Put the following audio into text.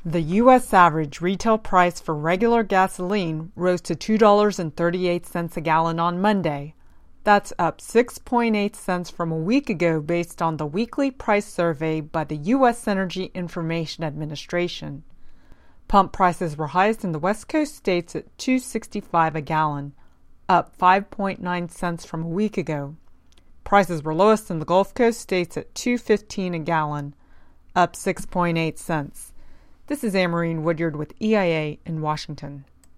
The U.S. average retail price for regular gasoline rose to $2.38 a gallon on Monday. That's up 6.8 cents from a week ago based on the weekly price survey by the U.S. Energy Information Administration. Pump prices were highest in the West Coast states at $2.65 a gallon, up 5.9 cents from a week ago. Prices were lowest in the Gulf Coast states at $2.15 a gallon, up 6.8 cents. This is Amarine Woodyard with EIA in Washington.